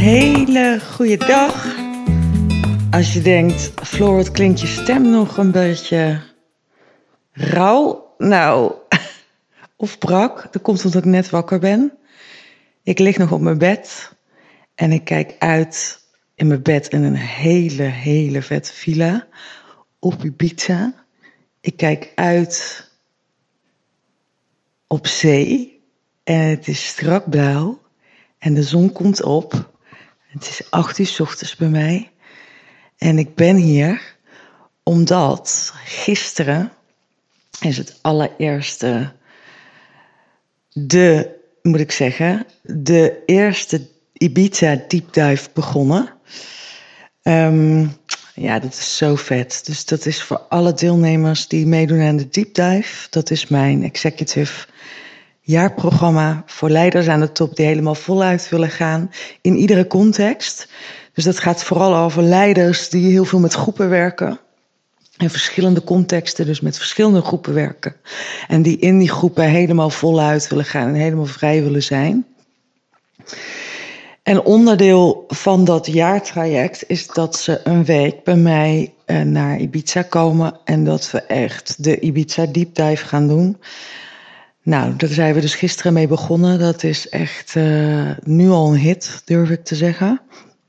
hele goede dag. Als je denkt, Floor, wat klinkt je stem nog een beetje rauw? Nou, of brak. Dat komt omdat ik net wakker ben. Ik lig nog op mijn bed en ik kijk uit in mijn bed in een hele vette villa op Ibiza. Ik kijk uit op zee en het is strak blauw en de zon komt op. Het is 8 uur 's ochtends bij mij en ik ben hier omdat gisteren is het allereerste, de eerste Ibiza Deep Dive begonnen. Ja, dat is zo vet. Dus dat is voor alle deelnemers die meedoen aan de Deep Dive. Dat is mijn executive jaarprogramma voor leiders aan de top die helemaal voluit willen gaan in iedere context. Dus dat gaat vooral over leiders die heel veel met groepen werken. In verschillende contexten, dus met verschillende groepen werken. En die in die groepen helemaal voluit willen gaan en helemaal vrij willen zijn. En onderdeel van dat jaartraject is dat ze een week bij mij naar Ibiza komen. En dat we echt de Ibiza Deep Dive gaan doen. Nou, daar zijn we dus gisteren mee begonnen. Dat is echt nu al een hit, durf ik te zeggen.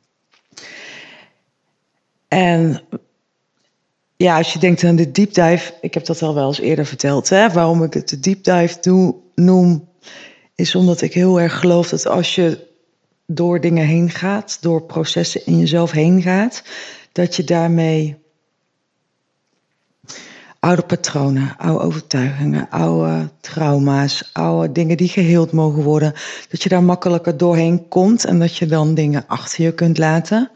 En ja, als je denkt aan de deep dive, ik heb dat al wel eens eerder verteld, hè? Waarom ik het de deep dive noem, is omdat ik heel erg geloof dat als je door dingen heen gaat, door processen in jezelf heen gaat, dat je daarmee oude patronen, oude overtuigingen, oude trauma's, oude dingen die geheeld mogen worden, dat je daar makkelijker doorheen komt en dat je dan dingen achter je kunt laten.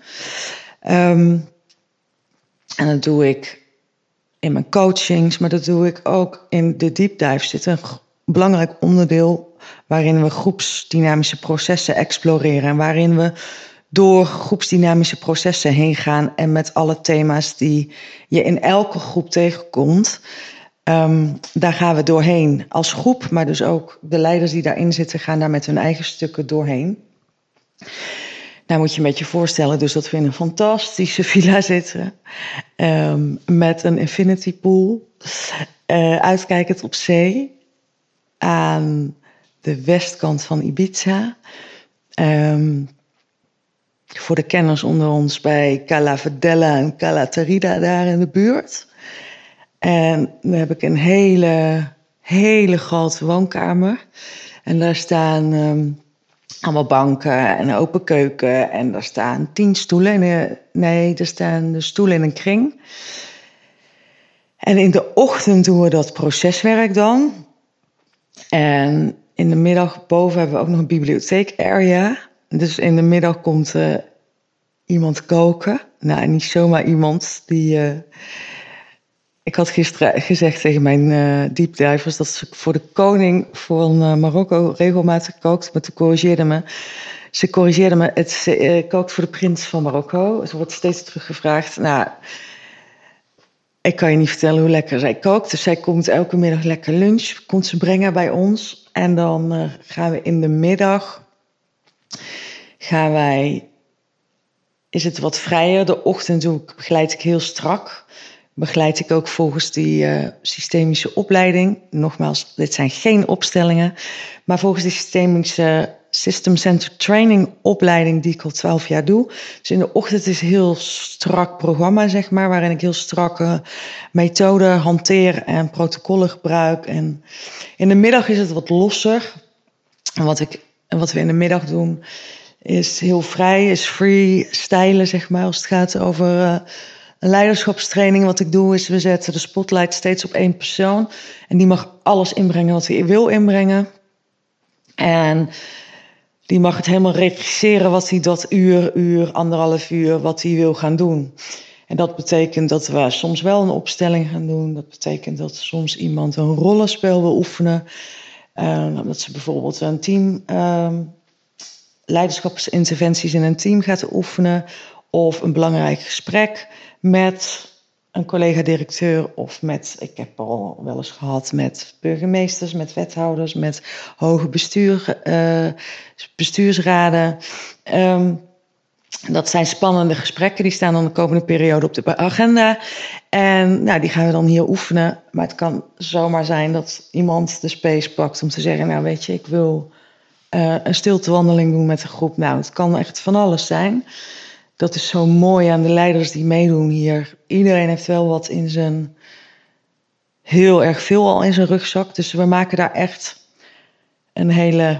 En dat doe ik in mijn coachings, maar dat doe ik ook in de deep dive. Zit een belangrijk onderdeel waarin we groepsdynamische processen exploreren. En waarin we door groepsdynamische processen heen gaan en met alle thema's die je in elke groep tegenkomt. Daar gaan we doorheen als groep, maar dus ook de leiders die daarin zitten gaan daar met hun eigen stukken doorheen. Nou moet je een beetje voorstellen dus dat we in een fantastische villa zitten. Met een infinity pool. Uitkijkend op zee. Aan de westkant van Ibiza. Voor de kenners onder ons bij Cala Vedella en Cala Tarida daar in de buurt. En dan heb ik een hele grote woonkamer. En daar staan allemaal banken en een open keuken. En daar staan 10 stoelen. Er staan de stoelen in een kring. En in de ochtend doen we dat proceswerk dan. En in de middag boven hebben we ook nog een bibliotheek area. Dus in de middag komt iemand koken. Nou, niet zomaar iemand die... Ik had gisteren gezegd tegen mijn deep divers dat ze voor de koning van Marokko regelmatig kookt. Maar ze corrigeerde me, het kookt voor de prins van Marokko. Ze wordt steeds teruggevraagd. Nou, ik kan je niet vertellen hoe lekker zij kookt. Dus zij komt elke middag lekker lunch, komt ze brengen bij ons. En dan gaan we in de middag, is het wat vrijer. De ochtend begeleid ik heel strak. Begeleid ik ook volgens die systemische opleiding. Nogmaals, dit zijn geen opstellingen. Maar volgens die systemische System Centered Training opleiding die ik al 12 jaar doe. Dus in de ochtend is een heel strak programma, zeg maar. Waarin ik heel strakke methoden hanteer en protocollen gebruik. En in de middag is het wat losser. En wat we in de middag doen is heel vrij, is free stylen, zeg maar. Als het gaat over... Een leiderschapstraining, wat ik doe, is we zetten de spotlight steeds op 1 persoon. En die mag alles inbrengen wat hij wil inbrengen. En die mag het helemaal regisseren wat hij dat anderhalf uur, wat hij wil gaan doen. En dat betekent dat we soms wel een opstelling gaan doen. Dat betekent dat soms iemand een rollenspel wil oefenen. Dat ze bijvoorbeeld een team, leiderschapsinterventies in een team gaat oefenen. Of een belangrijk gesprek met een collega-directeur of ik heb al wel eens gehad met burgemeesters, met wethouders, met hoge bestuursraden. Dat zijn spannende gesprekken, die staan dan de komende periode op de agenda. En nou, die gaan we dan hier oefenen. Maar het kan zomaar zijn dat iemand de space pakt om te zeggen, nou weet je, ik wil een stiltewandeling doen met de groep. Nou, het kan echt van alles zijn. Dat is zo mooi aan de leiders die meedoen hier. Iedereen heeft wel wat in zijn, heel erg veel al in zijn rugzak. Dus we maken daar echt een hele,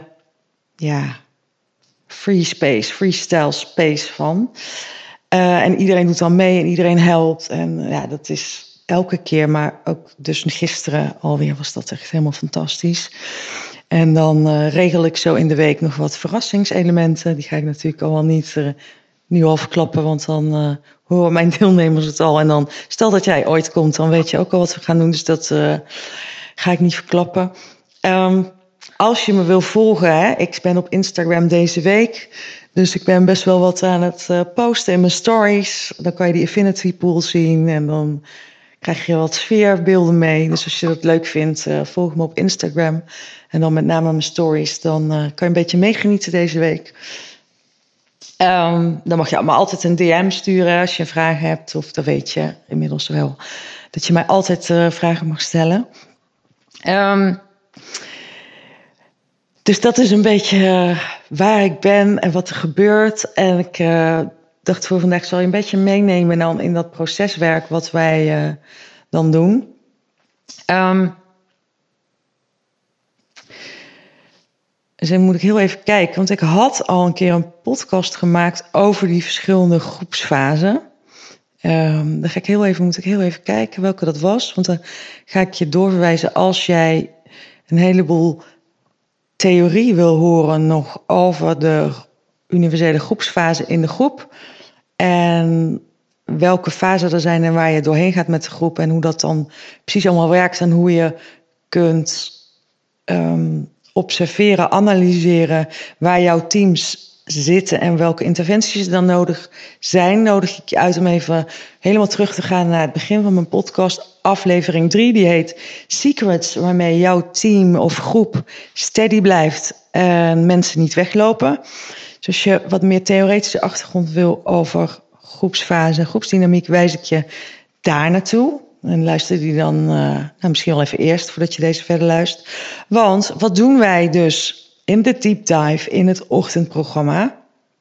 freestyle space van. En iedereen doet dan mee en iedereen helpt. En ja, dat is elke keer, maar ook dus gisteren alweer was dat echt helemaal fantastisch. En dan regel ik zo in de week nog wat verrassingselementen. Die ga ik natuurlijk al wel niet nu al verklappen, want dan horen mijn deelnemers het al. En dan, stel dat jij ooit komt, dan weet je ook al wat we gaan doen. Dus dat ga ik niet verklappen. Als je me wil volgen, hè, ik ben op Instagram deze week. Dus ik ben best wel wat aan het posten in mijn stories. Dan kan je die Affinity Pool zien en dan krijg je wat sfeerbeelden mee. Dus als je dat leuk vindt, volg me op Instagram. En dan met name mijn stories. Dan kan je een beetje meegenieten deze week. Dan mag je me altijd een DM sturen als je een vraag hebt. Of dat weet je inmiddels wel. Dat je mij altijd vragen mag stellen. Dus dat is een beetje waar ik ben en wat er gebeurt. En ik dacht voor vandaag zal je een beetje meenemen dan in dat proceswerk wat wij dan doen. Dus dan moet ik heel even kijken, want ik had al een keer een podcast gemaakt over die verschillende groepsfasen. Dan moet ik heel even kijken welke dat was. Want dan ga ik je doorverwijzen als jij een heleboel theorie wil horen nog over de universele groepsfase in de groep. En welke fasen er zijn en waar je doorheen gaat met de groep. En hoe dat dan precies allemaal werkt. En hoe je kunt observeren, analyseren waar jouw teams zitten en welke interventies er dan nodig zijn. Nodig ik je uit om even helemaal terug te gaan naar het begin van mijn podcast. Aflevering 3, die heet Secrets, waarmee jouw team of groep steady blijft en mensen niet weglopen. Dus als je wat meer theoretische achtergrond wil over groepsfase en groepsdynamiek, wijs ik je daar naartoe. En luister die dan misschien wel even eerst voordat je deze verder luistert. Want wat doen wij dus in de deep dive in het ochtendprogramma?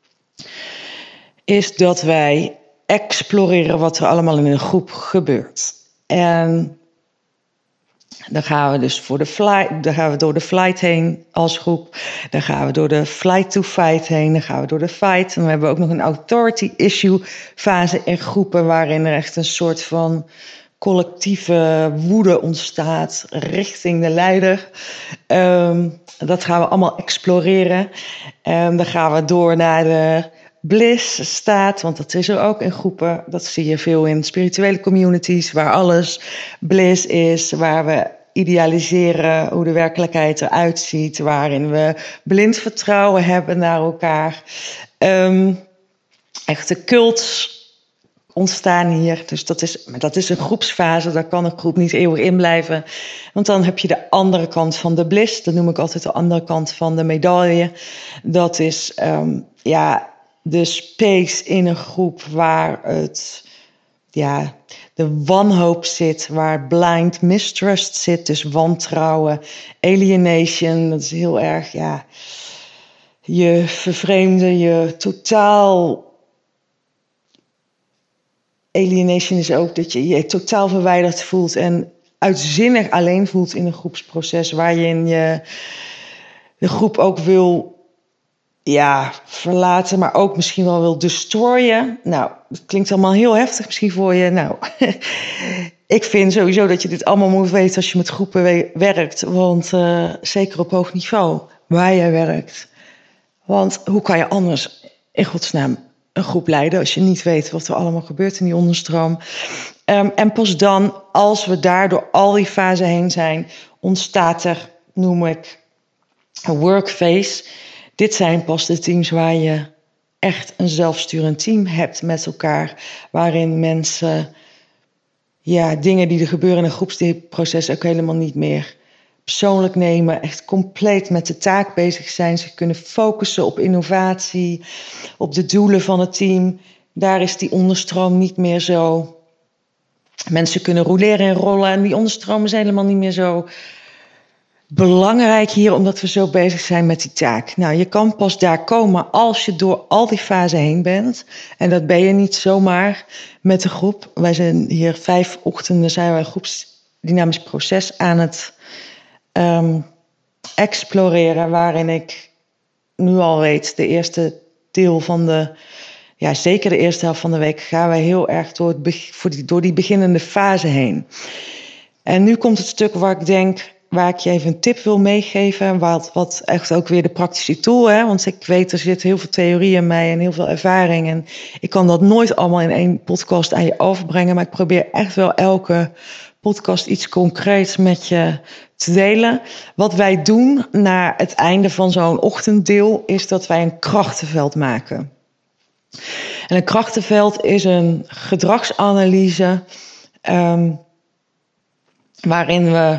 Is dat wij exploreren wat er allemaal in een groep gebeurt. En dan gaan we dus voor de flight, dan gaan we door de flight heen als groep. Dan gaan we door de flight to fight heen. Dan gaan we door de fight. En dan hebben we ook nog een authority issue fase in groepen, waarin er echt een soort van collectieve woede ontstaat richting de leider. Dat gaan we allemaal exploreren. Dan gaan we door naar de bliss staat, want dat is er ook in groepen. Dat zie je veel in spirituele communities, waar alles bliss is, waar we idealiseren hoe de werkelijkheid eruit ziet, waarin we blind vertrouwen hebben naar elkaar. Echte cults ontstaan hier. Dus dat is een groepsfase. Daar kan een groep niet eeuwig in blijven. Want dan heb je de andere kant van de bliss. Dat noem ik altijd de andere kant van de medaille. Dat is de space in een groep waar de wanhoop zit, waar blind mistrust zit, dus wantrouwen, alienation, dat is heel erg, je vervreemden, je totaal. Alienation is ook dat je je totaal verwijderd voelt en uitzinnig alleen voelt in een groepsproces, waarin je de groep ook wil verlaten, maar ook misschien wel wil destroyen. Nou, dat klinkt allemaal heel heftig misschien voor je. Nou, ik vind sowieso dat je dit allemaal moet weten als je met groepen werkt. Want zeker op hoog niveau, waar jij werkt. Want hoe kan je anders in godsnaam een groep leiden als je niet weet wat er allemaal gebeurt in die onderstroom. En pas dan, als we daar door al die fasen heen zijn, ontstaat er, noem ik, een workphase. Dit zijn pas de teams waar je echt een zelfsturend team hebt met elkaar. Waarin mensen dingen die er gebeuren in een groepsproces ook helemaal niet meer persoonlijk nemen, echt compleet met de taak bezig zijn, zich kunnen focussen op innovatie, op de doelen van het team. Daar is die onderstroom niet meer zo. Mensen kunnen roleren en rollen en die onderstroom is helemaal niet meer zo belangrijk hier, omdat we zo bezig zijn met die taak. Nou, je kan pas daar komen als je door al die fasen heen bent. En dat ben je niet zomaar met de groep. Wij zijn hier 5 ochtenden, zijn we een groepsdynamisch proces aan het exploreren, waarin ik nu al weet, de eerste deel van zeker de eerste helft van de week, gaan wij heel erg door die beginnende fase heen. En nu komt het stuk waar ik je even een tip wil meegeven, wat echt ook weer de praktische tool, hè? Want ik weet, er zit heel veel theorie in mij en heel veel ervaring. En ik kan dat nooit allemaal in 1 podcast aan je overbrengen, maar ik probeer echt wel elke podcast iets concreets met je te delen. Wat wij doen na het einde van zo'n ochtenddeel is dat wij een krachtenveld maken. En een krachtenveld is een gedragsanalyse waarin we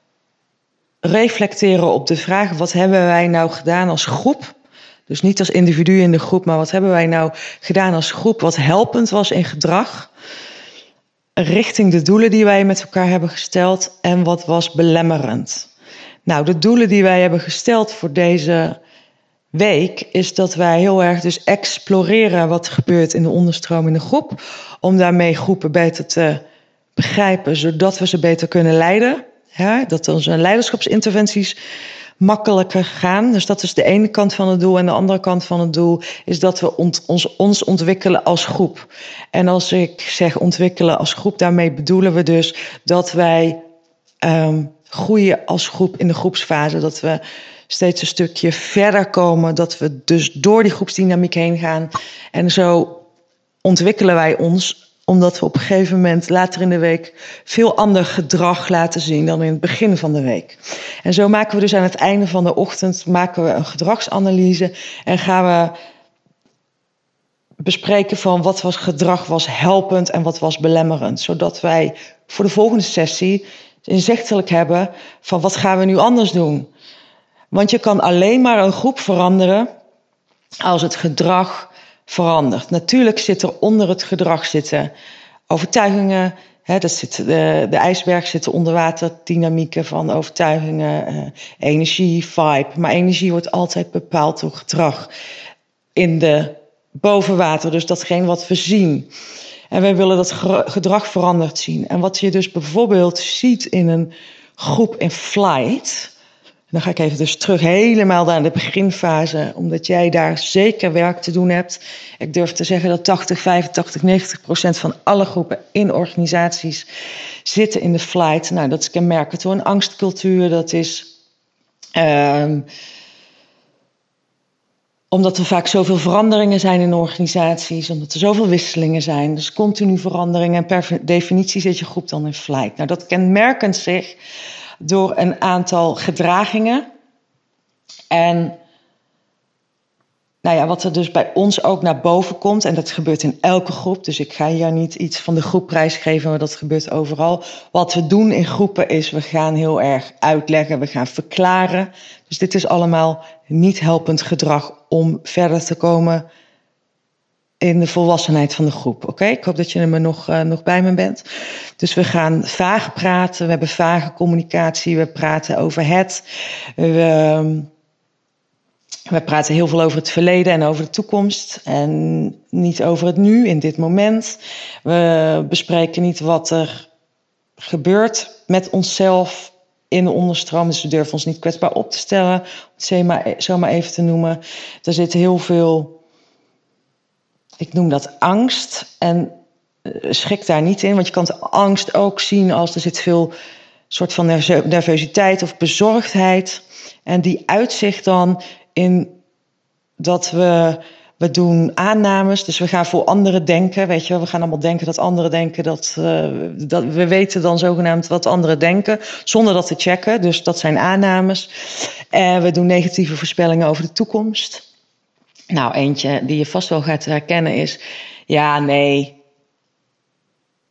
reflecteren op de vraag: wat hebben wij nou gedaan als groep? Dus niet als individu in de groep, maar wat hebben wij nou gedaan als groep wat helpend was in gedrag, richting de doelen die wij met elkaar hebben gesteld, en wat was belemmerend. Nou, de doelen die wij hebben gesteld voor deze week is dat wij heel erg dus exploreren wat er gebeurt in de onderstroom in de groep, om daarmee groepen beter te begrijpen, zodat we ze beter kunnen leiden. Ja, dat onze leiderschapsinterventies makkelijker gaan. Dus dat is de ene kant van het doel. En de andere kant van het doel is dat we ons ontwikkelen als groep. En als ik zeg ontwikkelen als groep, daarmee bedoelen we dus dat wij groeien als groep in de groepsfase. Dat we steeds een stukje verder komen. Dat we dus door die groepsdynamiek heen gaan. En zo ontwikkelen wij ons, omdat we op een gegeven moment later in de week veel ander gedrag laten zien dan in het begin van de week. En zo maken we dus aan het einde van de ochtend een gedragsanalyse en gaan we bespreken van wat gedrag was helpend en wat was belemmerend. Zodat wij voor de volgende sessie inzichtelijk hebben van wat gaan we nu anders doen. Want je kan alleen maar een groep veranderen als het gedrag verandert. Natuurlijk zit er onder het gedrag overtuigingen. De ijsberg zit de onderwaterdynamieken van overtuigingen, energie, vibe. Maar energie wordt altijd bepaald door gedrag in de bovenwater. Dus datgene wat we zien. En wij willen dat gedrag veranderd zien. En wat je dus bijvoorbeeld ziet in een groep in flight. Dan ga ik even dus terug helemaal naar de beginfase, omdat jij daar zeker werk te doen hebt. Ik durf te zeggen dat 80, 85, 90% van alle groepen in organisaties zitten in de flight. Nou, dat is kenmerkend door een angstcultuur. Dat is omdat er vaak zoveel veranderingen zijn in organisaties, omdat er zoveel wisselingen zijn. Dus continu veranderingen en per definitie zit je groep dan in flight. Nou, dat kenmerkent zich door een aantal gedragingen. En nou ja, wat er dus bij ons ook naar boven komt, en dat gebeurt in elke groep, dus ik ga hier niet iets van de groep prijsgeven, maar dat gebeurt overal. Wat we doen in groepen is, we gaan heel erg uitleggen, we gaan verklaren. Dus dit is allemaal niet helpend gedrag om verder te komen in de volwassenheid van de groep. Oké? Ik hoop dat je er nog bij me bent. Dus we gaan vaag praten, we hebben vage communicatie, we praten over het. We praten heel veel over het verleden en over de toekomst en niet over het nu, in dit moment. We bespreken niet wat er gebeurt met onszelf in de onderstroom, dus we durven ons niet kwetsbaar op te stellen, om het zo maar even te noemen. Er zit heel veel, ik noem dat angst, en schrik daar niet in, want je kan de angst ook zien als er zit veel soort van nervositeit of bezorgdheid. En die uitzicht dan in dat we doen aannames, dus we gaan voor anderen denken, weet je wel, we gaan allemaal denken dat anderen denken, dat we weten dan zogenaamd wat anderen denken, zonder dat te checken, dus dat zijn aannames. En we doen negatieve voorspellingen over de toekomst. Nou, eentje die je vast wel gaat herkennen is, ja, nee,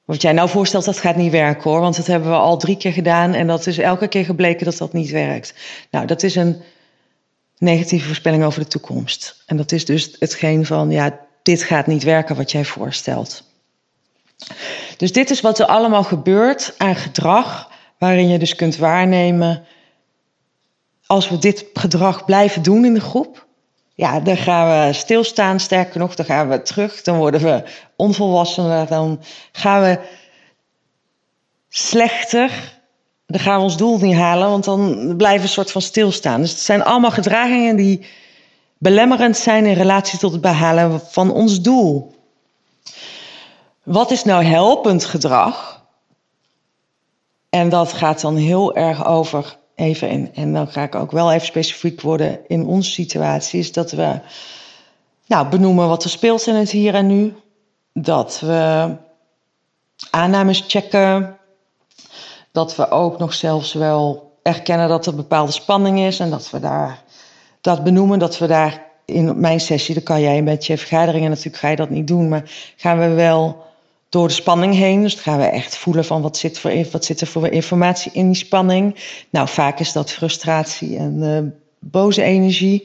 Wat jij nou voorstelt, dat gaat niet werken hoor. Want dat hebben we al 3 keer gedaan en dat is elke keer gebleken dat dat niet werkt. Nou, dat is een negatieve voorspelling over de toekomst. En dat is dus hetgeen van, ja, dit gaat niet werken wat jij voorstelt. Dus dit is wat er allemaal gebeurt aan gedrag, waarin je dus kunt waarnemen, als we dit gedrag blijven doen in de groep, ja, dan gaan we stilstaan, sterker nog, dan gaan we terug, dan worden we onvolwassener, dan gaan we slechter, dan gaan we ons doel niet halen, want dan blijven we een soort van stilstaan. Dus het zijn allemaal gedragingen die belemmerend zijn in relatie tot het behalen van ons doel. Wat is nou helpend gedrag? En dat gaat dan heel erg over, en dan ga ik ook wel even specifiek worden in onze situatie, is dat we benoemen wat er speelt in het hier en nu. Dat we aannames checken. Dat we ook nog zelfs wel erkennen dat er bepaalde spanning is en dat we dat benoemen, dat we daar in mijn sessie, dan kan jij met je vergaderingen natuurlijk ga je dat niet doen, maar gaan we wel door de spanning heen. Dus dan gaan we echt voelen van wat zit er voor informatie in die spanning. Nou, vaak is dat frustratie en boze energie.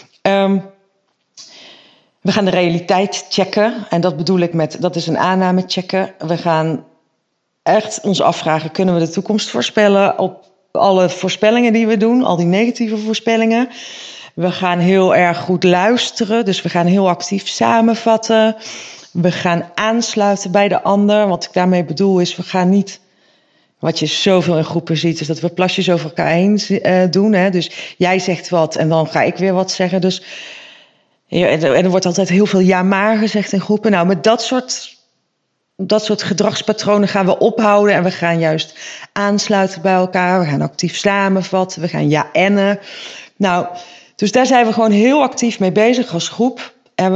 We gaan de realiteit checken. En dat bedoel ik dat is een aanname checken. We gaan echt ons afvragen, kunnen we de toekomst voorspellen op alle voorspellingen die we doen, al die negatieve voorspellingen. We gaan heel erg goed luisteren, dus we gaan heel actief samenvatten. We gaan aansluiten bij de ander. Wat ik daarmee bedoel is, we gaan niet, wat je zoveel in groepen ziet, is dat we plasjes over elkaar heen doen. Hè? Dus jij zegt wat en dan ga ik weer wat zeggen. Dus, en er wordt altijd heel veel ja maar gezegd in groepen. Nou, met dat soort gedragspatronen gaan we ophouden en we gaan juist aansluiten bij elkaar. We gaan actief samenvatten, we gaan ja-ennen. Nou, dus daar zijn we gewoon heel actief mee bezig als groep. En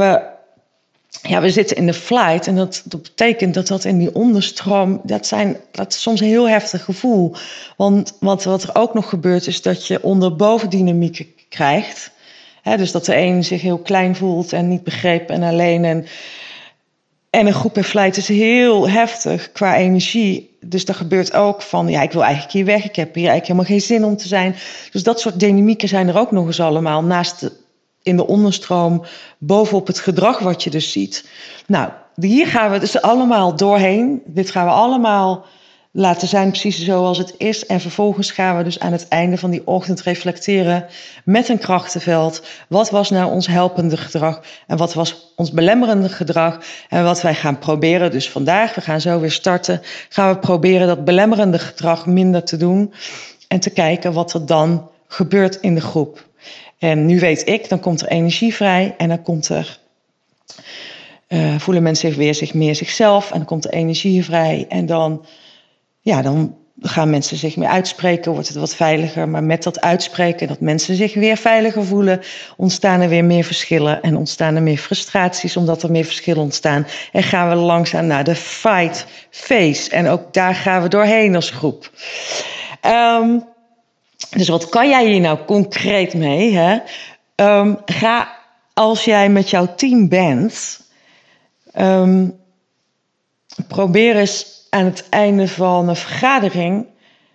we zitten in de flight en dat betekent dat in die onderstroom, dat is soms een heel heftig gevoel. Want wat er ook nog gebeurt is dat je onder-bovendynamieken krijgt. Dus dat de een zich heel klein voelt en niet begrepen en alleen. En een groep in flight is heel heftig qua energie. Dus er gebeurt ook van, ja, ik wil eigenlijk hier weg. Ik heb hier eigenlijk helemaal geen zin om te zijn. Dus dat soort dynamieken zijn er ook nog eens allemaal. Naast in de onderstroom, bovenop het gedrag wat je dus ziet. Nou, hier gaan we dus allemaal doorheen. Dit gaan we allemaal laten zijn precies zoals het is. En vervolgens gaan we dus aan het einde van die ochtend reflecteren met een krachtenveld. Wat was nou ons helpende gedrag en wat was ons belemmerende gedrag? En wat wij gaan proberen, dus vandaag, we gaan zo weer starten, gaan we proberen dat belemmerende gedrag minder te doen en te kijken wat er dan gebeurt in de groep. En nu weet ik, dan komt er energie vrij en dan komt er, voelen mensen zich meer zichzelf en dan komt er energie vrij en dan gaan mensen zich meer uitspreken, wordt het wat veiliger. Maar met dat uitspreken, dat mensen zich weer veiliger voelen, ontstaan er weer meer verschillen en ontstaan er meer frustraties omdat er meer verschillen ontstaan. En gaan we langzaam naar de fight phase. En ook daar gaan we doorheen als groep. Dus wat kan jij hier nou concreet mee? Hè? Ga, als jij met jouw team bent, probeer eens aan het einde van een vergadering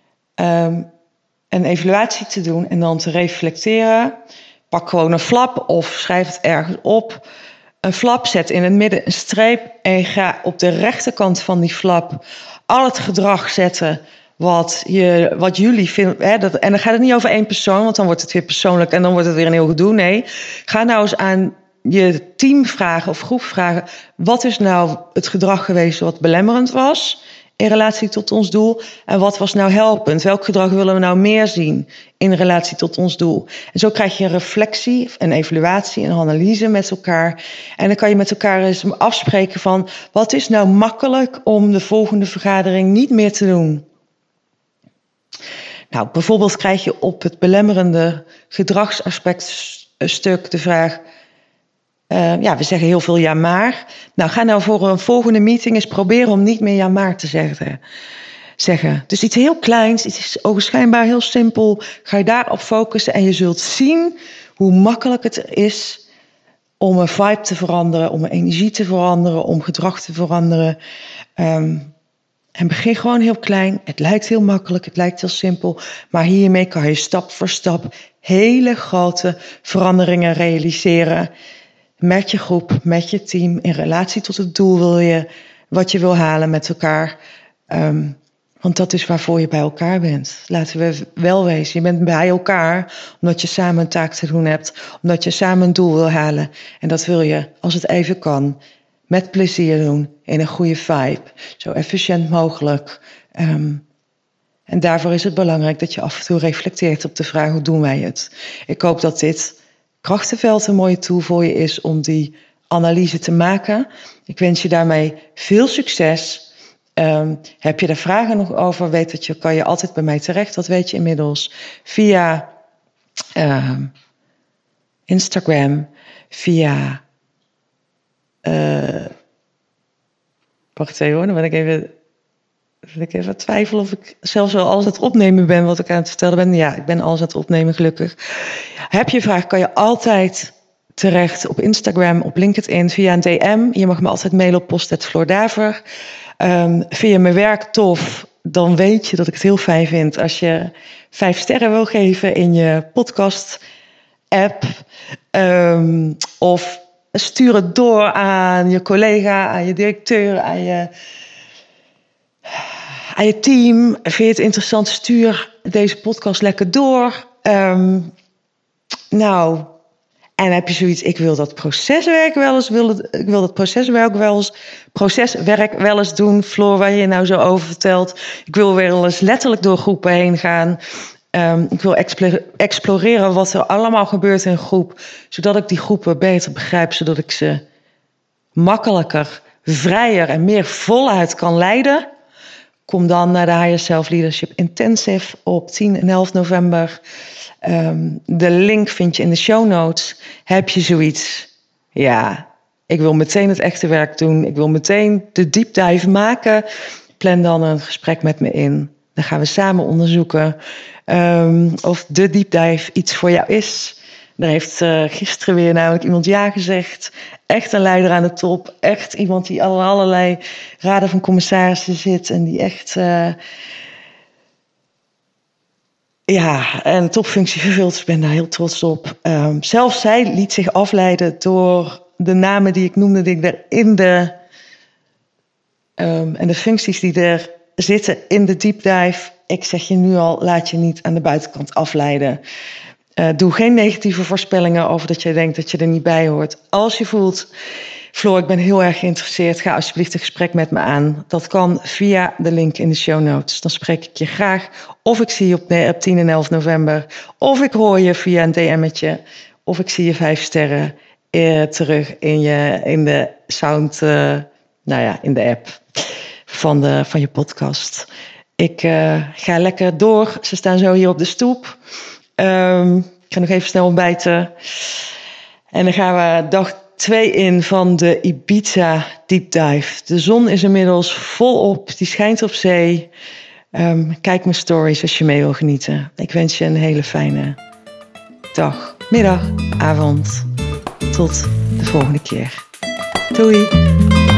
een evaluatie te doen en dan te reflecteren. Pak gewoon een flap of schrijf het ergens op. Een flap, zet in het midden een streep en ga op de rechterkant van die flap al het gedrag zetten wat jullie vinden. En dan gaat het niet over één persoon, want dan wordt het weer persoonlijk en dan wordt het weer een heel gedoe. Nee, ga nou eens aan je team vragen of groep vragen, wat is nou het gedrag geweest wat belemmerend was in relatie tot ons doel en wat was nou helpend? Welk gedrag willen we nou meer zien in relatie tot ons doel? En zo krijg je een reflectie, een evaluatie, een analyse met elkaar. En dan kan je met elkaar eens afspreken van, wat is nou makkelijk om de volgende vergadering niet meer te doen? Nou, bijvoorbeeld krijg je op het belemmerende gedragsaspect stuk de vraag, we zeggen heel veel ja maar. Nou, ga nou voor een volgende meeting eens proberen om niet meer ja maar te zeggen. Dus iets heel kleins, iets ogenschijnbaar heel simpel. Ga je daarop focussen en je zult zien hoe makkelijk het is om een vibe te veranderen, om een energie te veranderen, om gedrag te veranderen. En begin gewoon heel klein. Het lijkt heel makkelijk, het lijkt heel simpel. Maar hiermee kan je stap voor stap hele grote veranderingen realiseren. Met je groep, met je team, in relatie tot het doel wat je wil halen met elkaar. Want dat is waarvoor je bij elkaar bent. Laten we wel wezen. Je bent bij elkaar omdat je samen een taak te doen hebt. Omdat je samen een doel wil halen. En dat wil je, als het even kan, met plezier doen. In een goede vibe. Zo efficiënt mogelijk. En daarvoor is het belangrijk dat je af en toe reflecteert op de vraag: hoe doen wij het? Ik hoop dat dit krachtenveld een mooie tool voor je is om die analyse te maken. Ik wens je daarmee veel succes. Heb je daar vragen nog over? Weet dat kan je altijd bij mij terecht. Dat weet je inmiddels. Via Instagram. Via... wacht even hoor, dan ben ik even twijfelen of ik zelfs wel alles aan het opnemen ben wat ik aan het vertellen ben. Ja, ik ben alles aan het opnemen, gelukkig. Heb je een vraag, kan je altijd terecht op Instagram, op LinkedIn, via een DM. Je mag me altijd mailen op post@floordaver. Vind je mijn werk tof, dan weet je dat ik het heel fijn vind als je 5 sterren wil geven in je podcast-app. Of stuur het door aan je collega, aan je directeur, aan je team. Vind je het interessant, stuur deze podcast lekker door. En heb je zoiets, ik wil dat proceswerk wel eens doen. Floor, waar je nou zo over vertelt. Ik wil wel eens letterlijk door groepen heen gaan. Ik wil exploreren wat er allemaal gebeurt in een groep. Zodat ik die groepen beter begrijp. Zodat ik ze makkelijker, vrijer en meer voluit kan leiden. Kom dan naar de Higher Self Leadership Intensive op 10 en 11 november. De link vind je in de show notes. Heb je zoiets? Ja, ik wil meteen het echte werk doen. Ik wil meteen de deep dive maken. Plan dan een gesprek met me in. Dan gaan we samen onderzoeken of de deep dive iets voor jou is. Daar heeft gisteren weer namelijk iemand ja gezegd. Echt een leider aan de top. Echt iemand die allerlei raden van commissarissen zit. En die echt een topfunctie vervult. Dus ik ben daar heel trots op. Zelfs zij liet zich afleiden door de namen die ik noemde. Die ik er en de functies die er zitten in de deep dive. Ik zeg je nu al, laat je niet aan de buitenkant afleiden. Doe geen negatieve voorspellingen over dat jij denkt dat je er niet bij hoort. Als je voelt, Floor, ik ben heel erg geïnteresseerd, ga alsjeblieft een gesprek met me aan. Dat kan via de link in de show notes. Dan spreek ik je graag. Of ik zie je op 10 en 11 november. Of ik hoor je via een DM'tje. Of ik zie je 5 sterren terug in de sound, in de app van je podcast. Ik ga lekker door. Ze staan zo hier op de stoep. Ik ga nog even snel ontbijten. En dan gaan we dag 2 in van de Ibiza Deep Dive. De zon is inmiddels volop. Die schijnt op zee. Kijk mijn stories als je mee wil genieten. Ik wens je een hele fijne dag, middag, avond. Tot de volgende keer. Doei!